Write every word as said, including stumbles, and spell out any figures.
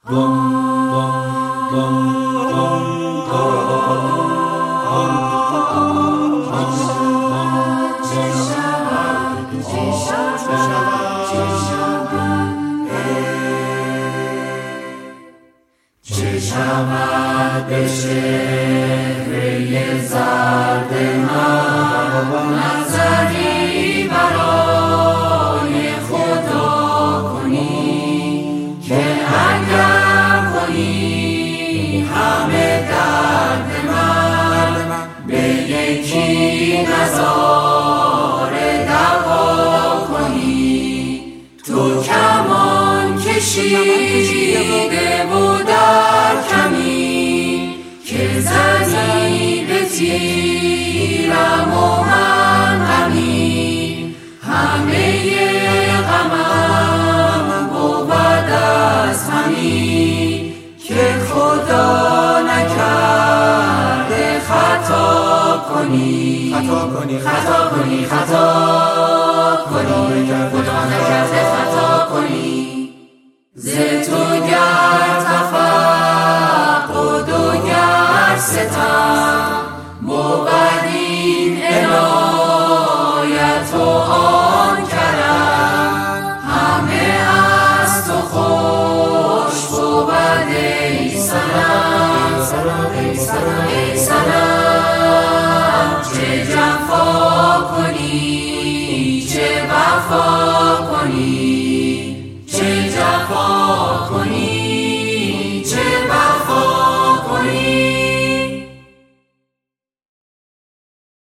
چه شود به چهره زرد من نظری برای خدا کنی که اگر کنی همه درد من به یکی نظاره دوا کنی. تو کمان کشیده و در کمی که زدی به تیرم و من غمی، همه غمم بود از همی که خدا نکرده خطا کنی خطا کنی خطا کنی خطا کنی خدا نکرده خطا کنی. ز تو گر تفقد و گر ستم بود این عنایت و آن کرم، همه از تو خوش بود ای صنم ای صنم چه جفا